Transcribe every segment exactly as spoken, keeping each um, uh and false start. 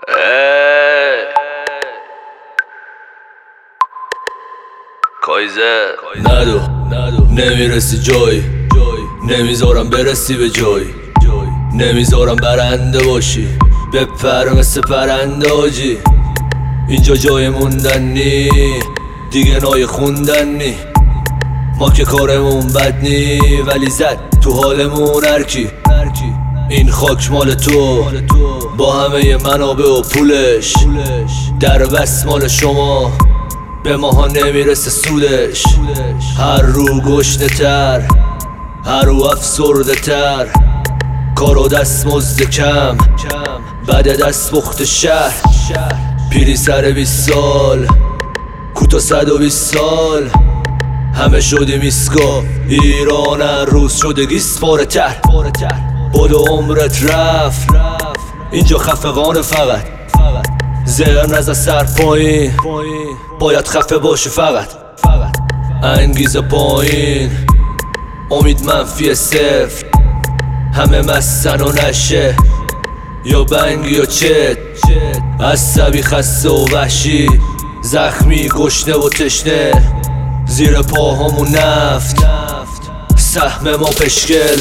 کایزه ندو نمیرسی جای نمیذارم برسی به جای نمیذارم برنده باشی بپر مثل پرنده آجی. اینجا جای موندن نی دیگه نای خوندن نی. ما که کارمون بد نی ولی زد تو حالمون هرکی. این خاک مال تو با همه منابع و پولش، در بس مال شما به ماها نمیرسه سودش. هر رو گشنه تر هر رو افسرده تر، کار و دست مزد کم بعد دست بخت شهر. پیری سر بیست سال کوتا صد و بیست سال، همه شدیم ایسکا. ایران هر روز شده گیست پاره تر. بود و عمرت رفت اینجا خفقان فقط. زهر نزد سر پایین باید خفه باشی فقط. انگیزه پایین امید منفی صفر، همه مستن و نشه یا بنگ یا چت. عصبی خسته و وحشی زخمی گشنه و تشنه، زیر پاهامون نفت سهم ما پشکل.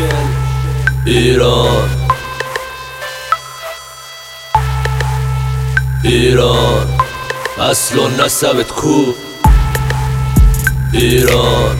ایران ایران اصل و نسبت کو. ایران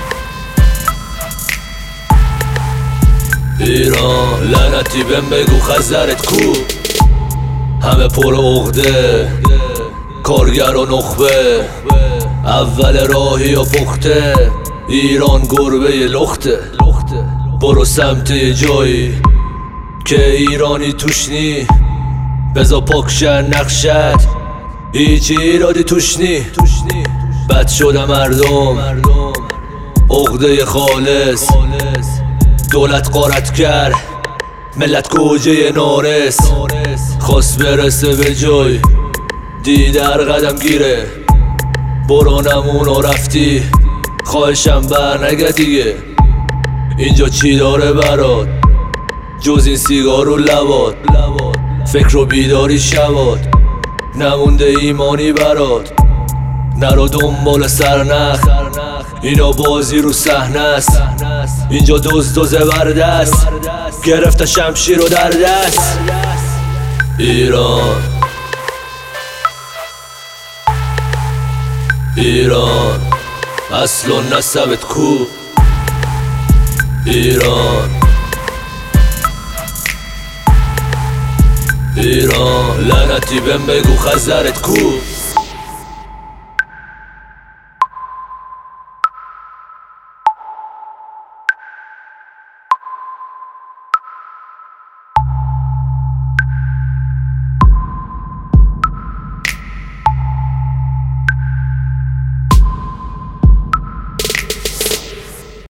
ایران لعنتی بهم بگو خزرت کو. همه پر عقده کارگر و نخبه، اول راهی یا پخته. ایران گربه لخته، برو سمت یه جایی که ایرانی توش نی. بزا پاکشن نقشت هیچ ایرادی توش نی. بد شده مردم عقده خالص، دولت غارت کرد ملت گوجه نارس. خواست برسه به جای دی در قدم گیره، برو نمون رفتی خواهشم بر نگه دیگه. اینجا چی داره برات جز این سیگار و لبات، فکر و بیداری شبات نمونده ایمانی برات. نرو دنبال سرنخ اینا بازی رو صحنه است. اینجا دوز دوز بردست گرفته شمشیر رو در دست. ایران ایران اصل و نسبت کو. ایران ایران لعنتی بهم بگو خزرت کو.